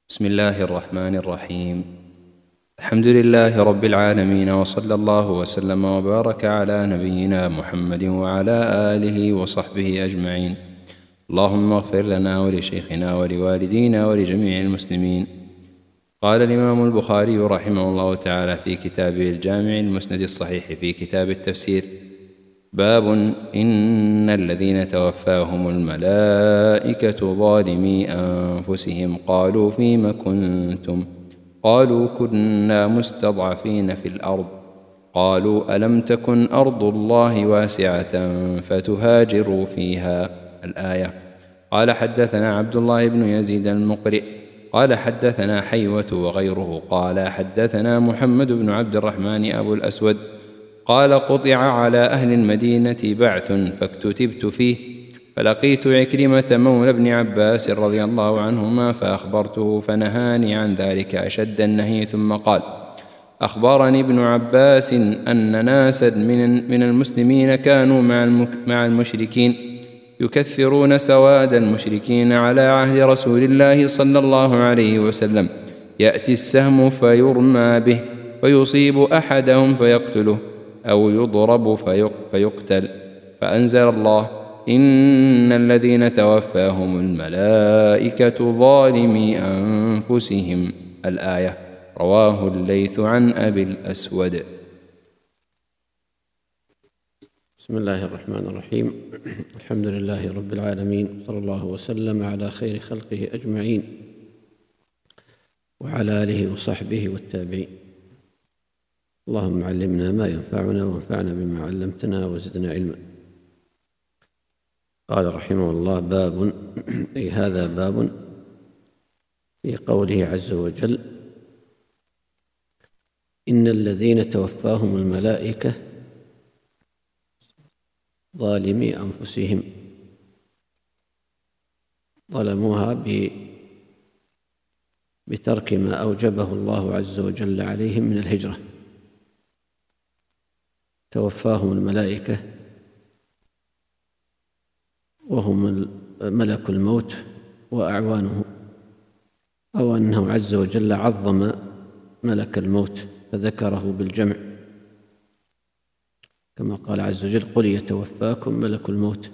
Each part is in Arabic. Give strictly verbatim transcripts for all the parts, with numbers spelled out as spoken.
بسم الله الرحمن الرحيم. الحمد لله رب العالمين، وصلى الله وسلم وبارك على نبينا محمد وعلى آله وصحبه أجمعين. اللهم اغفر لنا ولشيخنا ولوالدينا ولجميع المسلمين. قال الإمام البخاري رحمه الله تعالى في كتابه الجامع المسند الصحيح في كتاب التفسير: باب إن الذين توفاهم الملائكة ظالمي أنفسهم قالوا فيم كنتم؟ قالوا كنا مستضعفين في الأرض. قالوا ألم تكن أرض الله واسعة فتهاجروا فيها. الآية. قال حدثنا عبد الله بن يزيد المقرئ قال حدثنا حيوة وغيره قال حدثنا محمد بن عبد الرحمن أبو الأسود قال قطع على أهل المدينة بعث فاكتتبت فيه، فلقيت عكرمة مولى ابن عباس رضي الله عنهما فأخبرته فنهاني عن ذلك أشد النهي، ثم قال: أخبرني ابن عباس أن ناسا من المسلمين كانوا مع المشركين يكثرون سواد المشركين على عهد رسول الله صلى الله عليه وسلم، يأتي السهم فيرمى به فيصيب أحدهم فيقتله أو يضرب فيقتل، فأنزل الله: إن الذين توفاهم الملائكة ظالمي أنفسهم. الآية. رواه الليث عن أبي الأسود. بسم الله الرحمن الرحيم. الحمد لله رب العالمين، صلى الله وسلم على خير خلقه أجمعين وعلى آله وصحبه والتابعين. اللهم علمنا ما ينفعنا وانفعنا بما علمتنا وزدنا علما. قال رحمه الله: باب، أي هذا باب في قوله عز وجل: إن الذين توفاهم الملائكة ظالمي أنفسهم، ظلموها بترك ما أوجبه الله عز وجل عليهم من الهجرة. توفاهم الملائكة وهم ملك الموت وأعوانه، أو أنه عز وجل عظم ملك الموت فذكره بالجمع، كما قال عز وجل: قل يتوفاكم ملك الموت.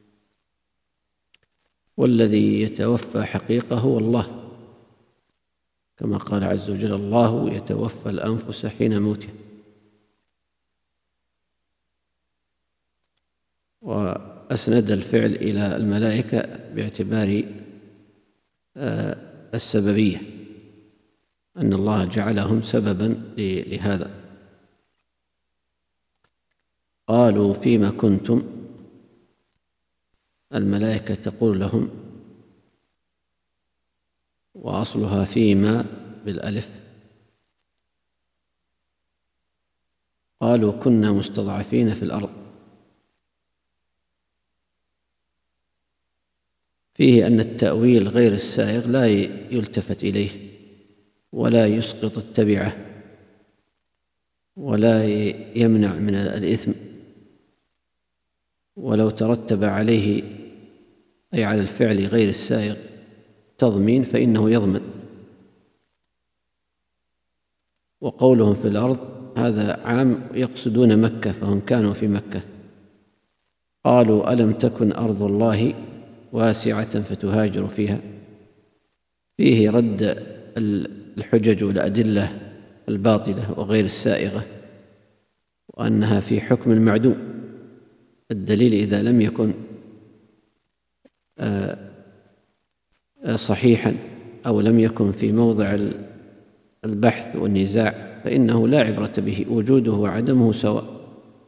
والذي يتوفى حقيقة هو الله، كما قال عز وجل: الله يتوفى الأنفس حين موتها. وأسند الفعل إلى الملائكة باعتبار السببية، أن الله جعلهم سببا لهذا. قالوا فيما كنتم، الملائكة تقول لهم، وأصلها فيما بالألف. قالوا كنا مستضعفين في الأرض. فيه أن التأويل غير السائغ لا يلتفت إليه ولا يسقط التبعة ولا يمنع من الإثم، ولو ترتب عليه، أي على الفعل غير السائغ، تضمين فإنه يضمن. وقولهم في الأرض هذا عام، يقصدون مكة، فهم كانوا في مكة. قالوا ألم تكن أرض الله واسعة فتهاجر فيها. فيه رد الحجج والأدلة الباطلة وغير السائغة، وأنها في حكم المعدوم. الدليل إذا لم يكن صحيحا أو لم يكن في موضع البحث والنزاع فإنه لا عبرة به، وجوده وعدمه سواء.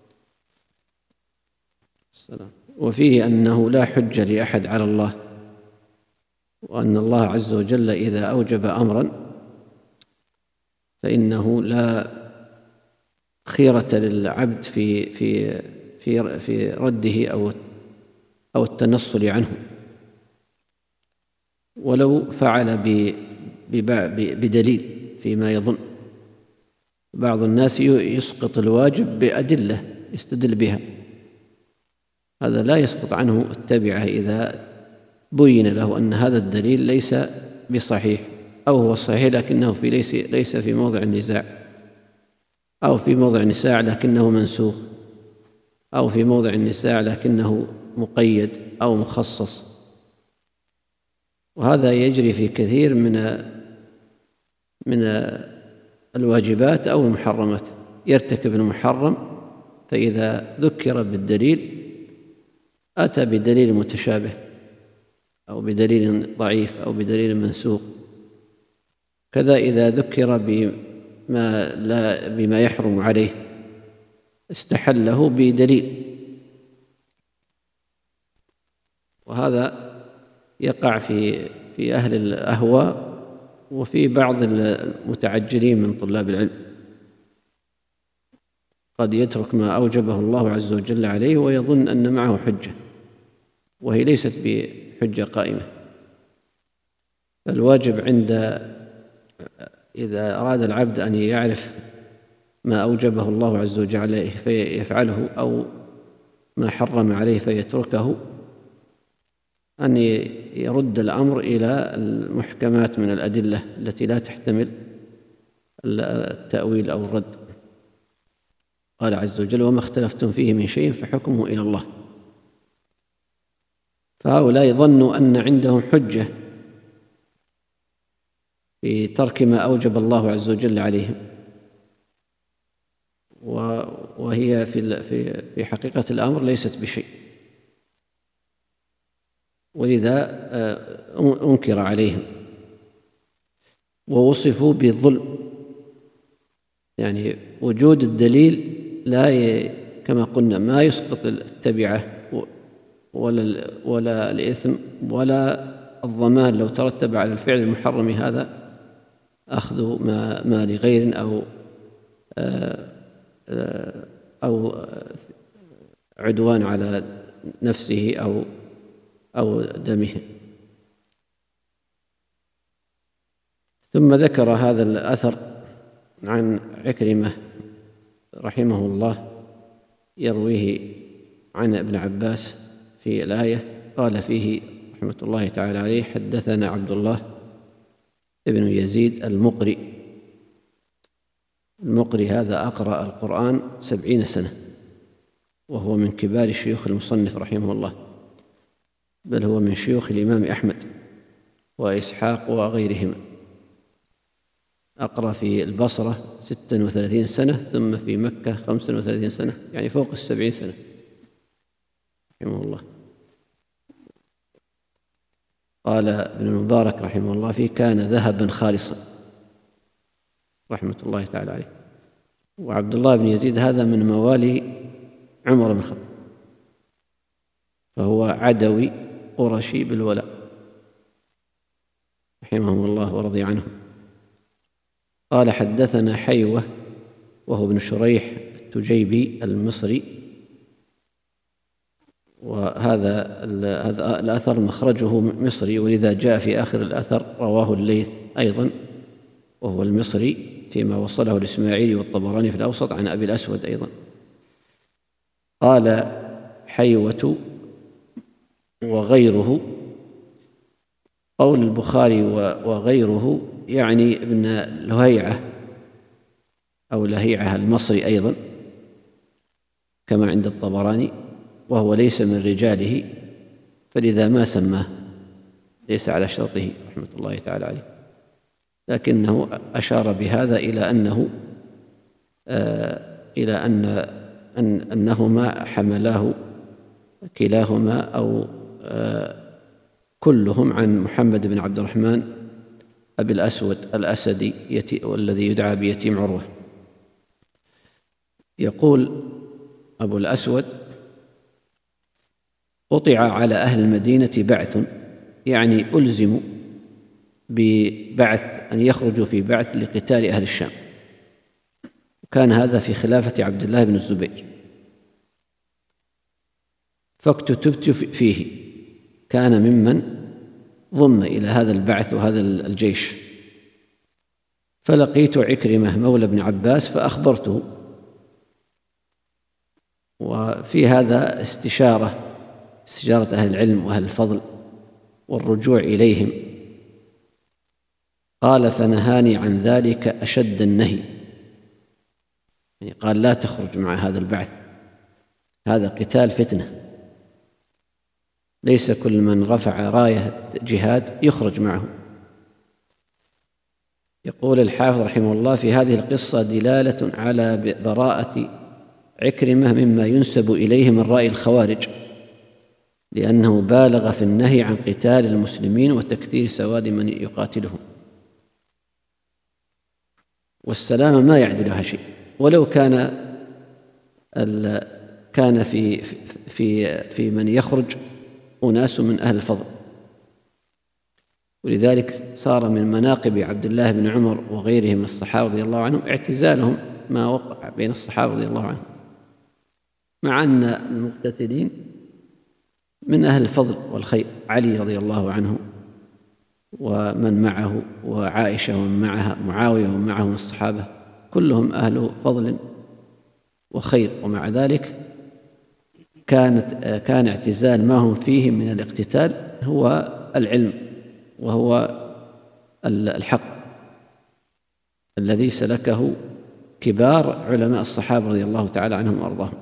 وفيه أنه لا حجة لأحد على الله، وأن الله عز وجل إذا أوجب أمرا فإنه لا خيرة للعبد في في في في رده أو أو التنصل عنه، ولو فعل بدليل فيما يظن. بعض الناس يسقط الواجب بأدلة يستدل بها، هذا لا يسقط عنه التبعة إذا بين له أن هذا الدليل ليس بصحيح أو هو صحيح لكنه في ليس ليس في موضع النزاع، أو في موضع النزاع لكنه منسوخ، أو في موضع النزاع لكنه مقيد أو مخصص. وهذا يجري في كثير من من الواجبات أو المحرمات. يرتكب المحرم فإذا ذكر بالدليل أتى بدليل متشابه أو بدليل ضعيف أو بدليل منسوخ. كذا إذا ذكر بما لا بما يحرم عليه استحله بدليل. وهذا يقع في في أهل الأهواء وفي بعض المتعجلين من طلاب العلم، قد يترك ما أوجبه الله عز وجل عليه ويظن أن معه حجة، وهي ليست بحجة قائمة. فالواجب عند إذا أراد العبد أن يعرف ما أوجبه الله عز وجل عليه فيفعله أو ما حرم عليه فيتركه، أن يرد الأمر إلى المحكمات من الأدلة التي لا تحتمل التأويل أو الرد. قال عز وجل: وما اختلفتم فيه من شيء فحكمه إلى الله. فهؤلاء ظنوا أن عندهم حجة في ترك ما أوجب الله عز وجل عليهم، وهي في في حقيقة الأمر ليست بشيء، ولذا أنكر عليهم ووصفوا بالظلم. يعني وجود الدليل لا ي... كما قلنا ما يسقط التبعة ولا ولا الإثم ولا الضمان لو ترتب على الفعل المحرم هذا أخذ ما ما لغير أو أو عدوان على نفسه أو أو دمه. ثم ذكر هذا الأثر عن عكرمة رحمه الله يرويه عن ابن عباس في الآية، قال فيه رحمة الله تعالى عليه: حدثنا عبد الله ابن يزيد المقري. المقري هذا أقرأ القرآن سبعين سنة، وهو من كبار شيوخ المصنف رحمه الله، بل هو من شيوخ الإمام أحمد وإسحاق وغيرهما. أقرأ في البصرة ستا وثلاثين سنة، ثم في مكة خمسا وثلاثين سنة، يعني فوق السبعين سنة رحمه الله. قال ابن المبارك رحمه الله فيه: كان ذهبا خالصا رحمة الله تعالى عليه. وعبد الله بن يزيد هذا من موالي عمر بن الخطاب، فهو عدوي قرشي بالولاء رحمهم الله ورضي عنه. قال: حدثنا حيوة وهو ابن شريح التجيبي المصري. وهذا الأثر مخرجه مصري، ولذا جاء في آخر الأثر: رواه الليث أيضا وهو المصري، فيما وصله الإسماعيلي والطبراني في الأوسط عن أبي الأسود أيضا. قال حيوة وغيره، قول البخاري وغيره يعني ابن لهيعة أو لهيعة المصري أيضا كما عند الطبراني، وهو ليس من رجاله، فلذا ما سماه، ليس على شرطه رحمة الله تعالى عليه، لكنه أشار بهذا إلى أنه آه إلى أن, أن أنهما حملاه كلاهما أو آه كلهم عن محمد بن عبد الرحمن أبي الأسود الأسدي والذي يدعى بيتيم عروة. يقول أبو الأسود: قطع على أهل المدينة بعث، يعني ألزموا ببعث أن يخرجوا في بعث لقتال أهل الشام. كان هذا في خلافة عبد الله بن الزبير، فاكتتبت فيه، كان ممن ضم إلى هذا البعث وهذا الجيش. فلقيت عكرمة مولى بن عباس فأخبرته. وفي هذا استشارة استشارة أهل العلم وأهل الفضل والرجوع إليهم قال فنهاني عن ذلك أشد النهي، يعني قال لا تخرج مع هذا البعث، هذا قتال فتنة، ليس كل من رفع راية جهاد يخرج معه. يقول الحافظ رحمه الله في هذه القصة دلالة على براءة عكرمة مما ينسب إليه من رأي الخوارج، لأنه بالغ في النهي عن قتال المسلمين وتكثير سواد من يقاتلهم، والسلام ما يعدلها شيء، ولو كان كان في في في من يخرج أناس من أهل الفضل. ولذلك صار من مناقب عبد الله بن عمر وغيره من الصحابة رضي الله عنهم اعتزالهم ما وقع بين الصحابة رضي الله عنهم، مع أن المقتتلين من أهل الفضل والخير، علي رضي الله عنه ومن معه، وعائشة ومن معها، معاوية ومن معه من الصحابة، كلهم أهل فضل وخير، ومع ذلك كانت كان اعتزال ما هم فيه من الاقتتال هو العلم، وهو الحق الذي سلكه كبار علماء الصحابة رضي الله تعالى عنهم وأرضاهم.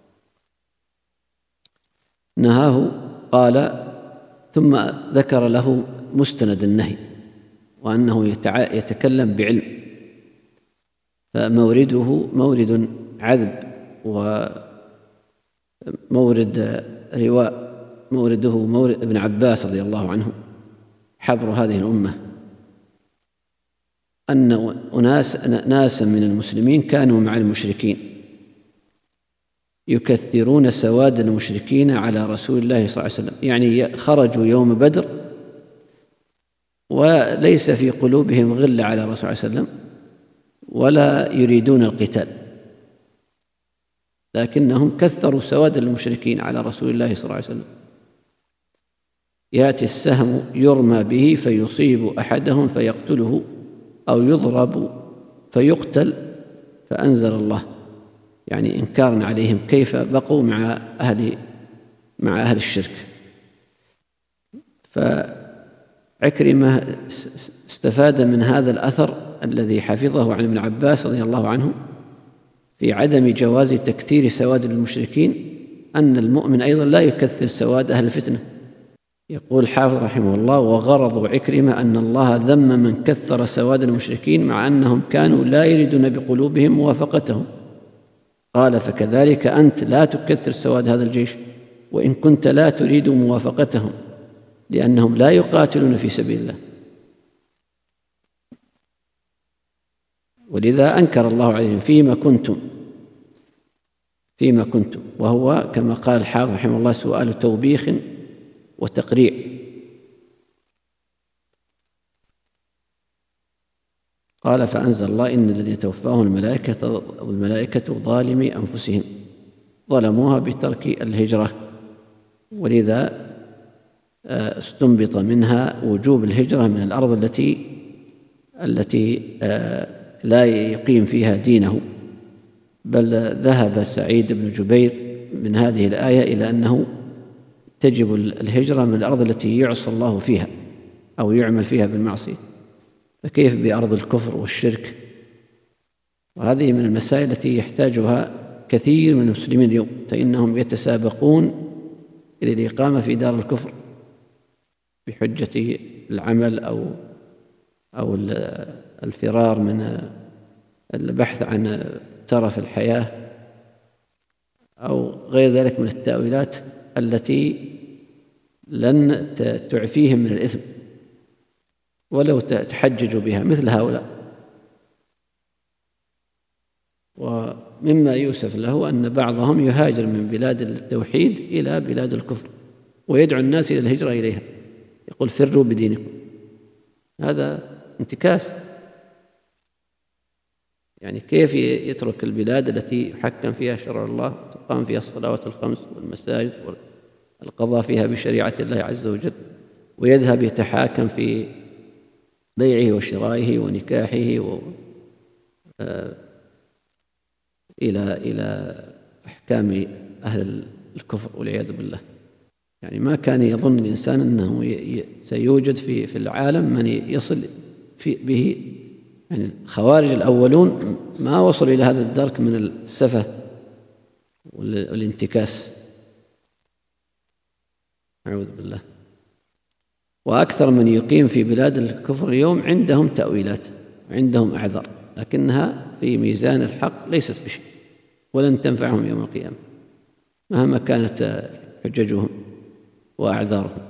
نهاه، قال ثم ذكر له مستند النهي وأنه يتكلم بعلم، فمورده مورد عذب ومورد رواء، مورده مورد ابن عباس رضي الله عنه حبر هذه الأمة، أن أناس ناسا من المسلمين كانوا مع المشركين يكثرون سواد المشركين على رسول الله صلى الله عليه وسلم، يعني خرجوا يوم بدر وليس في قلوبهم غل على رسول الله صلى الله عليه وسلم ولا يريدون القتال، لكنهم كثروا سواد المشركين على رسول الله صلى الله عليه وسلم. يأتي السهم يرمى به فيصيب أحدهم فيقتله، أو يضرب فيقتل، فأنزل الله يعني إنكارا عليهم كيف بقوا مع أهل مع أهل الشرك. فعكرمة استفاد من هذا الأثر الذي حفظه عن ابن عباس رضي الله عنه في عدم جواز تكثير سواد المشركين، أن المؤمن أيضا لا يكثر سواد أهل الفتنة. يقول الحافظ رحمه الله: وغرض عكرمة أن الله ذم من كثر سواد المشركين مع أنهم كانوا لا يريدون بقلوبهم موافقتهم. قال: فكذلك أنت لا تكثر سواد هذا الجيش وإن كنت لا تريد موافقتهم، لأنهم لا يقاتلون في سبيل الله. ولذا أنكر الله عليهم فيما كنتم فيما كنتم وهو كما قال الحافظ رحمه الله سؤال توبيخ وتقريع. قال: فأنزل الله: إن الذين توفاهم الملائكة والملائكة ظالمي أنفسهم ظلموها بترك الهجرة، ولذا استنبط منها وجوب الهجرة من الأرض التي التي لا يقيم فيها دينه. بل ذهب سعيد بن جبير من هذه الآية إلى أنه تجب الهجرة من الأرض التي يعصى الله فيها أو يعمل فيها بالمعصية، فكيف بأرض الكفر والشرك؟ وهذه من المسائل التي يحتاجها كثير من المسلمين اليوم، فإنهم يتسابقون إلى الإقامة في دار الكفر بحجة العمل أو أو الفرار من البحث عن ترف الحياة أو غير ذلك من التأويلات التي لن تعفيهم من الإثم ولو تحججوا بها مثل هؤلاء. ومما يؤسف له أن بعضهم يهاجر من بلاد التوحيد إلى بلاد الكفر ويدعو الناس إلى الهجرة إليها، يقول: فروا بدينكم. هذا انتكاس. يعني كيف يترك البلاد التي يحكم فيها شرع الله، تقام فيها الصلوات الخمس والمساجد والقضاء فيها بشريعة الله عز وجل، ويذهب يتحاكم في بيعه وشرائه ونكاحه و آه إلى إلى أحكام أهل الكفر والعياذ بالله. يعني ما كان يظن الإنسان أنه سيوجد في في العالم من يصل في به، يعني الخوارج الأولون ما وصلوا إلى هذا الدرك من السفة والانتكاس، أعوذ بالله. وأكثر من يقيم في بلاد الكفر اليوم عندهم تأويلات، عندهم أعذار، لكنها في ميزان الحق ليست بشيء، ولن تنفعهم يوم القيامة مهما كانت حججهم وأعذارهم.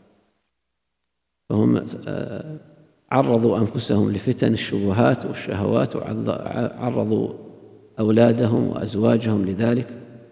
فهم عرضوا أنفسهم لفتن الشبهات والشهوات، وعرضوا أولادهم وأزواجهم لذلك،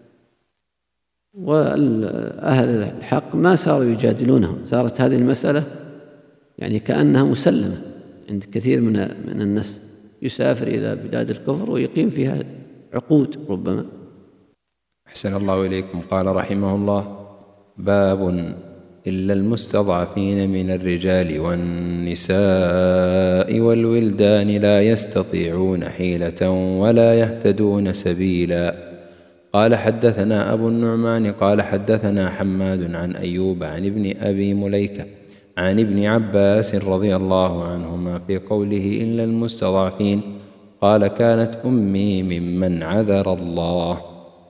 وأهل الحق ما صاروا يجادلونهم، صارت هذه المسألة يعني كأنها مسلمة عند كثير من من الناس، يسافر إلى بلاد الكفر ويقيم فيها عقود ربما. أحسن الله إليكم. قال رحمه الله: باب إلا المستضعفين من الرجال والنساء والولدان لا يستطيعون حيلة ولا يهتدون سبيلا. قال حدثنا أبو النعمان قال حدثنا حماد عن أيوب عن ابن أبي مليكة عن ابن عباس رضي الله عنهما في قوله إلا المستضعفين قال: كانت أمي ممن عذر الله.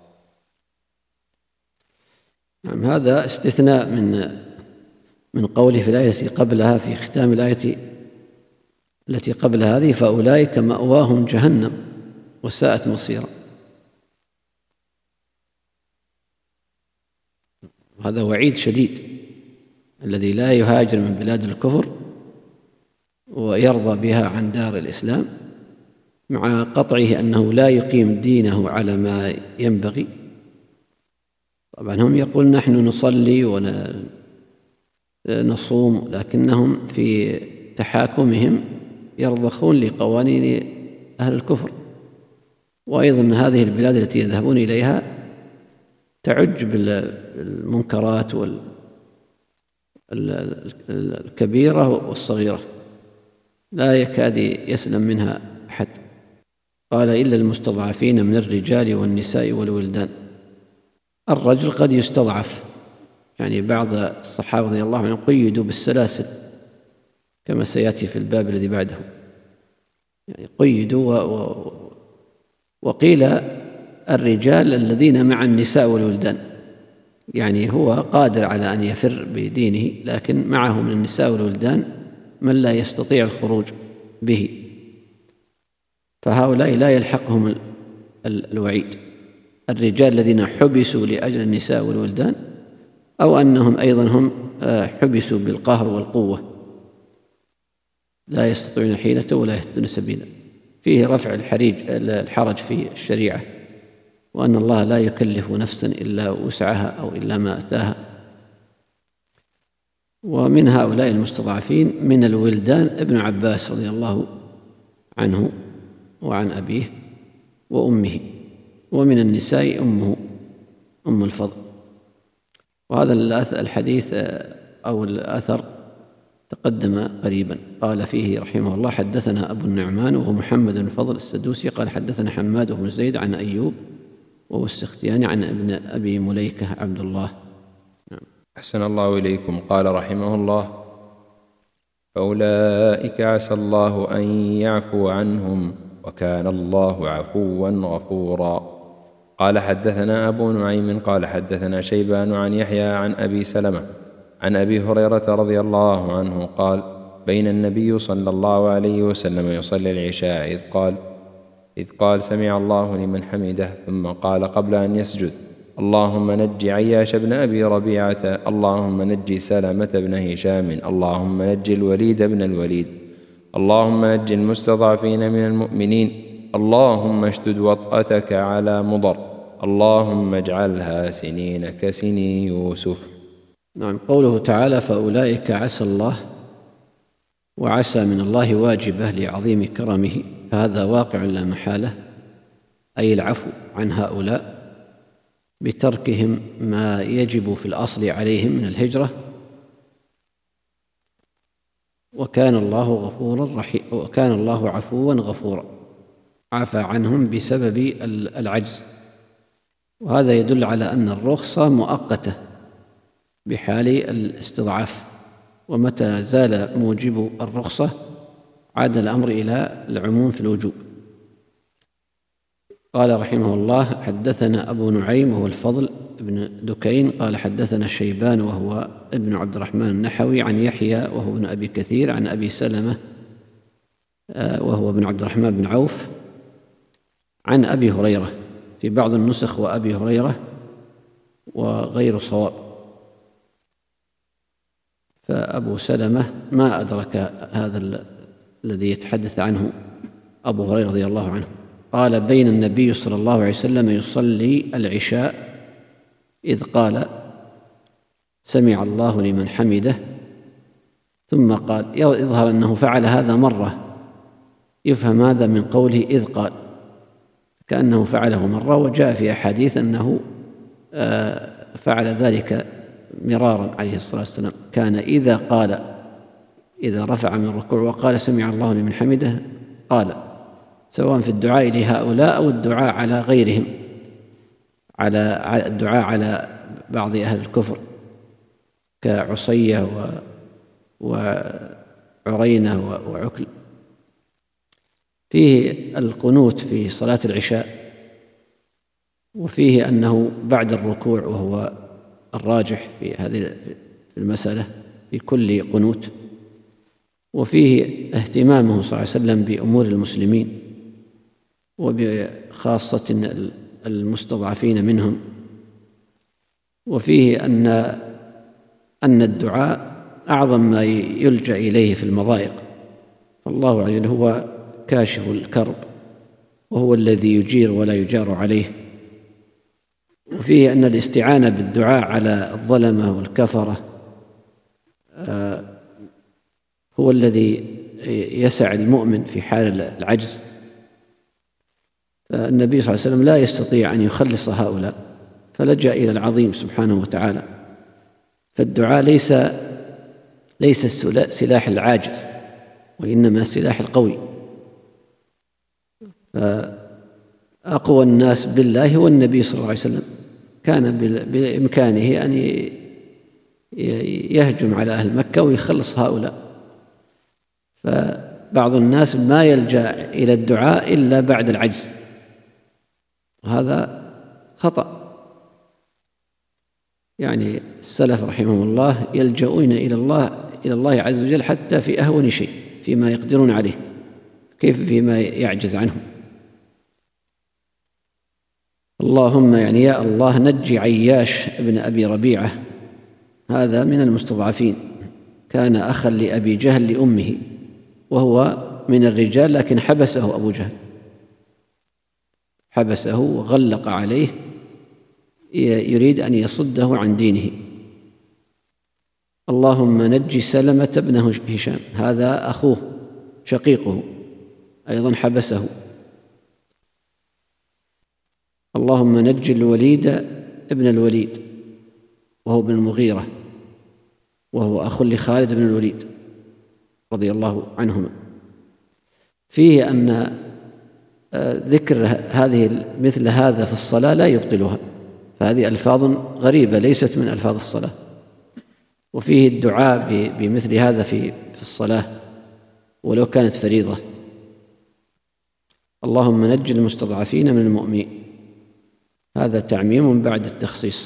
نعم، هذا استثناء من من قوله في الآية التي قبلها، في ختام الآية التي قبل هذه: فأولئك مأواهم جهنم وساءت مصيرا. هذا وعيد شديد، الذي لا يهاجر من بلاد الكفر ويرضى بها عن دار الإسلام، مع قطعه أنه لا يقيم دينه على ما ينبغي. طبعا هم يقول نحن نصلي ونصوم، لكنهم في تحاكمهم يرضخون لقوانين أهل الكفر. وأيضا هذه البلاد التي يذهبون إليها تعج بالمنكرات الكبيرة والصغيرة، لا يكاد يسلم منها أحد. قال: إلا المستضعفين من الرجال والنساء والولدان. الرجل قد يستضعف، يعني بعض الصحابة رضي الله عنهم قيدوا بالسلاسل كما سيأتي في الباب الذي بعده، يعني قيدوا و... وقيل الرجال الذين مع النساء والولدان، يعني هو قادر على أن يفر بدينه، لكن معه من النساء والولدان من لا يستطيع الخروج به، فهؤلاء لا يلحقهم الوعيد. الرجال الذين حبسوا لأجل النساء والولدان، أو أنهم أيضا هم حبسوا بالقهر والقوة، لا يستطيعون حيلة ولا يهتدون سبيلا. فيه رفع الحريج الحرج في الشريعة، وأن الله لا يكلف نفسا إلا وسعها أو إلا ما أتاها. ومن هؤلاء المستضعفين من الولدان ابن عباس رضي الله عنه وعن أبيه وأمه، ومن النساء أمه أم الفضل. وهذا الحديث أو الأثر تقدم قريبا. قال فيه رحمه الله: حدثنا أبو النعمان وهو محمد بن الفضل السدوسي قال حدثنا حماد بن زيد عن أيوب وهو السختياني عن ابن أبي مليكة عبد الله. نعم. أحسن الله إليكم. قال رحمه الله: فأولئك عسى الله أن يعفو عنهم وكان الله عفوا غفورا. قال حدثنا أبو نعيم قال حدثنا شيبان عن يحيى عن أبي سلمة عن أبي هريرة رضي الله عنه قال: بين النبي صلى الله عليه وسلم يصلي العشاء إذ قال إذ قال سمع الله لمن حمده، ثم قال قبل أن يسجد: اللهم نج عياش بن أبي ربيعة، اللهم نج سلمة بن هشام، اللهم نج الوليد بن الوليد، اللهم نج المستضعفين من المؤمنين، اللهم اشدد وطأتك على مضر، اللهم اجعلها سنين كسني يوسف. نعم. قوله تعالى: فأولئك عسى الله، وعسى من الله واجبة لعظيم كرمه، فهذا واقع لا محالة، أي العفو عن هؤلاء بتركهم ما يجب في الأصل عليهم من الهجرة. وكان الله غفورا رحيما، وكان الله عفوا غفورا، عفى عنهم بسبب العجز. وهذا يدل على أن الرخصة مؤقتة بحال الاستضعاف، ومتى زال موجب الرخصة عاد الأمر إلى العموم في الوجوب. قال رحمه الله: حدثنا أبو نعيم وهو الفضل بن دكين قال حدثنا الشيبان وهو ابن عبد الرحمن النحوي عن يحيى وهو ابن أبي كثير عن أبي سلمة وهو ابن عبد الرحمن بن عوف عن أبي هريرة، في بعض النسخ وأبي هريرة وغير صواب، فأبو سلمة ما أدرك هذا الذي يتحدث عنه أبو هريرة رضي الله عنه. قال: بين النبي صلى الله عليه وسلم يصلي العشاء إذ قال: سمع الله لمن حمده، ثم قال. يظهر أنه فعل هذا مرة، يفهم هذا من قوله إذ قال، كأنه فعله مرة، وجاء في أحاديث أنه فعل ذلك مرارا عليه الصلاة والسلام. كان إذا قال، إذا رفع من الركوع وقال سمع الله لمن حمده قال، سواء في الدعاء لهؤلاء أو الدعاء على غيرهم، على الدعاء على بعض أهل الكفر كعصية وعرينة وعكل. فيه القنوت في صلاة العشاء، وفيه أنه بعد الركوع، وهو الراجح في هذه المسألة في كل قنوت. وفيه اهتمامه صلى الله عليه وسلم بأمور المسلمين وبخاصة المستضعفين منهم. وفيه أن أن الدعاء أعظم ما يلجأ إليه في المضايق، فالله عز وجل هو كاشف الكرب، وهو الذي يجير ولا يجار عليه. وفيه أن الاستعانة بالدعاء على الظلمة والكفرة هو الذي يسع المؤمن في حال العجز. فالنبي صلى الله عليه وسلم لا يستطيع أن يخلص هؤلاء، فلجأ إلى العظيم سبحانه وتعالى. فالدعاء ليس ليس سلاح العاجز، وإنما سلاح القوي. فأقوى الناس بالله هو النبي صلى الله عليه وسلم، كان بإمكانه أن يهجم على أهل مكة ويخلص هؤلاء. فبعض الناس ما يلجأ إلى الدعاء إلا بعد العجز، وهذا خطأ. يعني السلف رحمهم الله يلجؤون إلى الله إلى الله عز وجل حتى في أهون شيء، فيما يقدرون عليه، كيف فيما يعجز عنه. اللهم يعني يا الله نجي عياش ابن أبي ربيعة، هذا من المستضعفين، كان أخا لأبي جهل لأمه، وهو من الرجال، لكن حبسه أبو جهل، حبسه وغلق عليه، يريد أن يصده عن دينه. اللهم نجي سلمة بن هشام، هذا أخوه شقيقه، أيضا حبسه. اللهم نجي الوليد ابن الوليد، وهو ابن المغيرة، وهو أخ لخالد بن الوليد رضي الله عنهما. فيه أن ذكر هذه مثل هذا في الصلاة لا يبطلها، فهذه ألفاظ غريبة ليست من ألفاظ الصلاة. وفيه الدعاء بمثل هذا في في الصلاة ولو كانت فريضة. اللهم نجي المستضعفين من المؤمنين، هذا تعميم بعد التخصيص.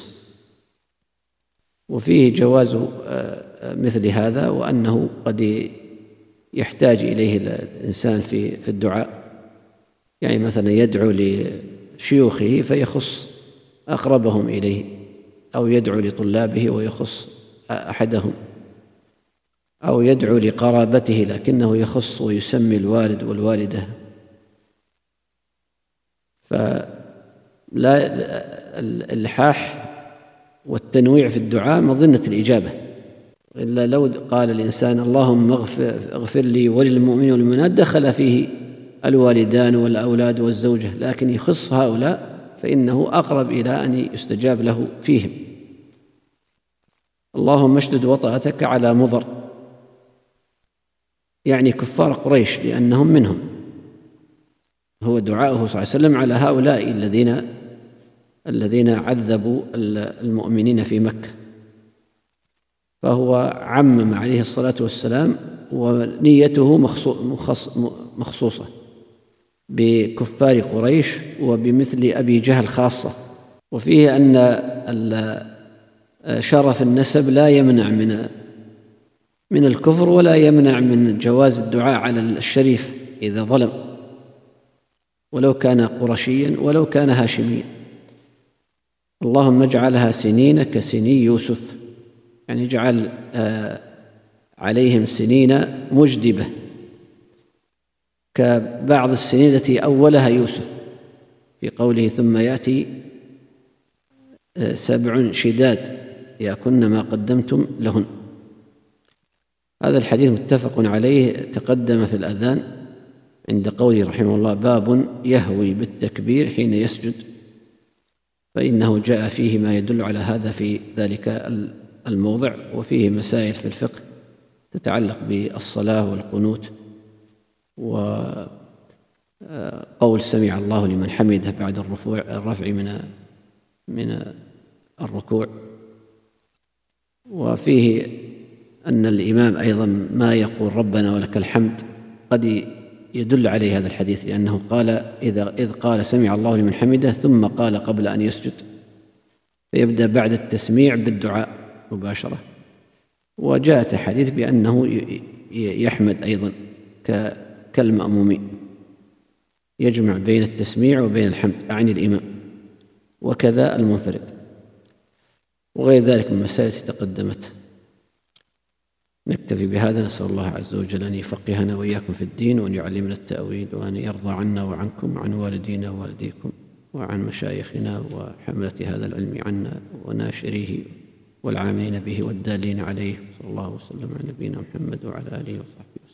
وفيه جواز مثل هذا، وأنه قد يحتاج إليه الإنسان في في الدعاء، يعني مثلا يدعو لشيوخه فيخص أقربهم إليه، أو يدعو لطلابه ويخص أحدهم، أو يدعو لقرابته لكنه يخص ويسمي الوالد والوالدة. فلا الإلحاح والتنويع في الدعاء مظنة الإجابة، إلا لو قال الإنسان اللهم اغفر لي وللمؤمنين والمؤمنات دخل فيه الوالدان والأولاد والزوجة، لكن يخص هؤلاء فإنه أقرب إلى أن يستجاب له فيهم. اللهم اشدد وطأتك على مضر، يعني كفار قريش، لأنهم منهم. هو دعاؤه صلى الله عليه وسلم على هؤلاء الذين الذين عذبوا المؤمنين في مكة، فهو عمم عليه الصلاة والسلام ونيته مخصوصة بكفار قريش وبمثل أبي جهل خاصة. وفيه أن شرف النسب لا يمنع من من الكفر ولا يمنع من جواز الدعاء على الشريف إذا ظلم، ولو كان قرشيا ولو كان هاشميا. اللهم اجعلها سنين كسني يوسف، يعني اجعل عليهم سنين مجدبة كبعض السنين التي أولها يوسف في قوله ثم يأتي سبع شداد يأكلن ما قدمتم لهن. هذا الحديث متفق عليه، تقدم في الأذان عند قوله رحمه الله باب يهوي بالتكبير حين يسجد، فإنه جاء فيه ما يدل على هذا في ذلك الموضع، وفيه مسائل في الفقه تتعلق بالصلاة والقنوت وقول سمع الله لمن حمده بعد الرفوع الرفع من من الركوع. وفيه أن الإمام أيضا ما يقول ربنا ولك الحمد قد يدل عليه هذا الحديث، لأنه قال إذا إذ قال سمع الله لمن حمده ثم قال قبل أن يسجد، فيبدأ بعد التسميع بالدعاء مباشرة. وجاءت حديث بأنه يحمد أيضا كالمأمومين، يجمع بين التسميع وبين الحمد عن الإمام، وكذا المنفرد، وغير ذلك من المسائل التي تقدمت. نكتفي بهذا، نسأل الله عز وجل أن يفقهنا وإياكم في الدين، وأن يعلمنا التأويل، وأن يرضى عنا وعنكم وعن والدينا ووالديكم وعن مشايخنا وحملة هذا العلم عنا وناشريه والعاملين به والدالين عليه. صلى الله وسلم على نبينا محمد وعلى آله وصحبه.